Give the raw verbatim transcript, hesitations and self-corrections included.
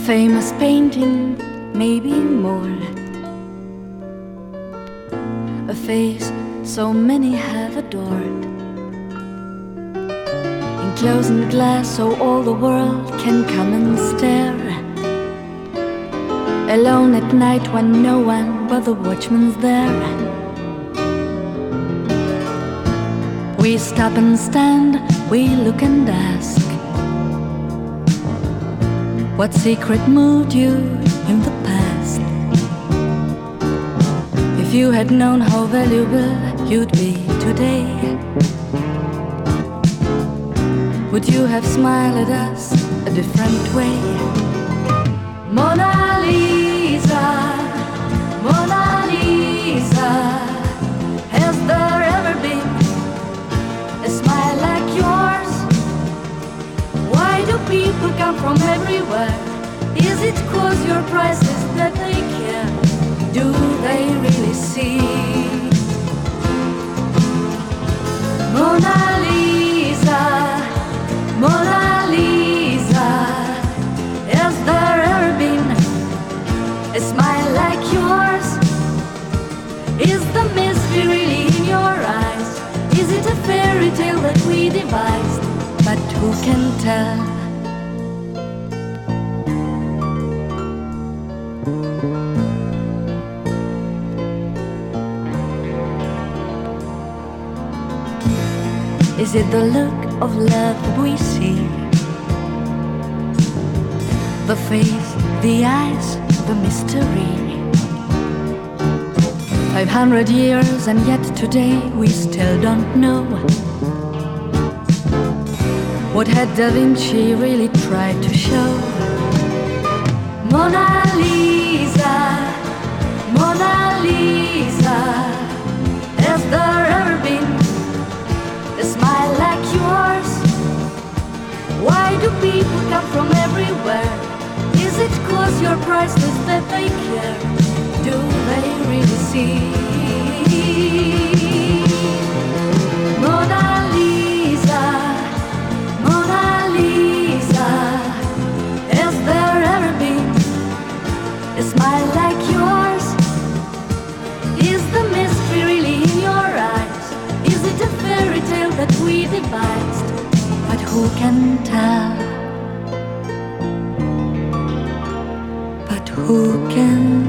famous painting, maybe more. A face so many have adored, enclosed in glass so all the world can come and stare. Alone at night when no one but the watchman's there. We stop and stand, we look and ask, what secret moved you in the past? If you had known how valuable you'd be today, would you have smiled at us a different way? Mona Lisa, Mona Lisa, has there ever been a smile like yours? Why do people come from everywhere? Is it cause your prices that they care? Do they really see? Mona Lisa, Mona Lisa, has there ever been a smile like yours? Is the mystery really in your eyes? Is it a fairy tale that we devised? But who can tell? Is it the look of love that we see? The face, the eyes, the mystery. Five hundred years and yet today we still don't know. What had Da Vinci really tried to show? Mona Lisa, Mona Lisa, has there ever been a smile like yours? Why do people come from everywhere? Is it cause you're priceless that they care? Do they really see? Mona Lisa, Mona Lisa, has there ever been a smile like yours? Is the mystery really in your eyes? Is it a fairy tale that we devised? But who can tell? But who can